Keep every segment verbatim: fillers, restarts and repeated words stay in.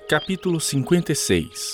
Capítulo cinquenta e seis.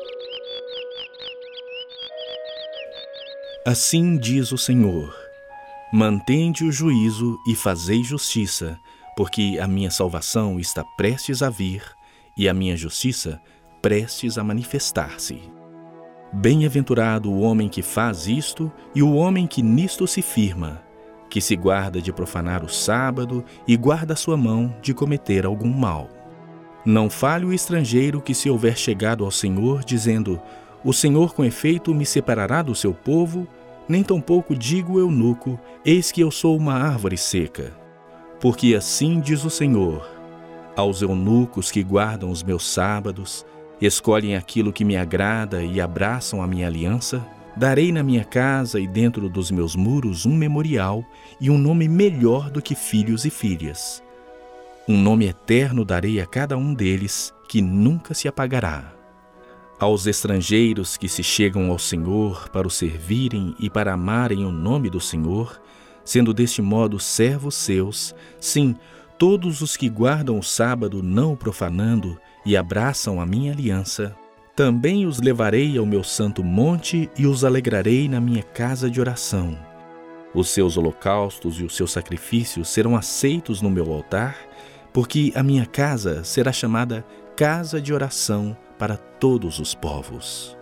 Assim diz o Senhor: mantende o juízo e fazei justiça, porque a minha salvação está prestes a vir e a minha justiça prestes a manifestar-se. Bem-aventurado o homem que faz isto e o homem que nisto se firma, que se guarda de profanar o sábado e guarda a sua mão de cometer algum mal. Não fale o estrangeiro que se houver chegado ao Senhor, dizendo: o Senhor com efeito me separará do seu povo, nem tampouco diga o eunuco: eis que eu sou uma árvore seca. Porque assim diz o Senhor: aos eunucos que guardam os meus sábados, escolhem aquilo que me agrada e abraçam a minha aliança, darei na minha casa e dentro dos meus muros um memorial e um nome melhor do que filhos e filhas. Um nome eterno darei a cada um deles, que nunca se apagará. Aos estrangeiros que se chegam ao Senhor para o servirem e para amarem o nome do Senhor, sendo deste modo servos seus, sim, todos os que guardam o sábado não o profanando e abraçam a minha aliança, também os levarei ao meu santo monte e os alegrarei na minha casa de oração. Os seus holocaustos e os seus sacrifícios serão aceitos no meu altar, porque a minha casa será chamada casa de oração para todos os povos.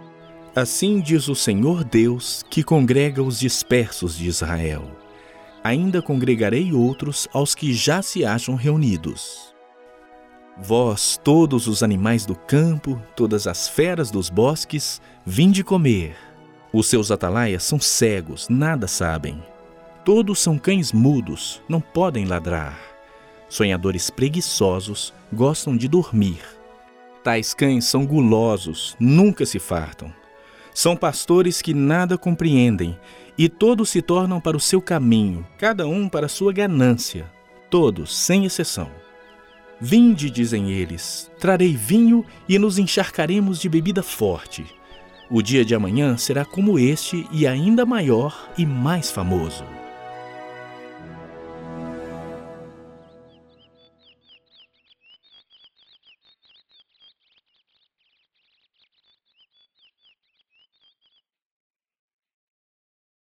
Assim diz o Senhor Deus, que congrega os dispersos de Israel. Ainda congregarei outros aos que já se acham reunidos. Vós, todos os animais do campo, todas as feras dos bosques, vinde comer. Os seus atalaias são cegos, nada sabem. Todos são cães mudos, não podem ladrar. Sonhadores preguiçosos gostam de dormir. Tais cães são gulosos, nunca se fartam. São pastores que nada compreendem, e todos se tornam para o seu caminho, cada um para a sua ganância, todos, sem exceção. Vinde, dizem eles, trarei vinho e nos encharcaremos de bebida forte. O dia de amanhã será como este e ainda maior e mais famoso.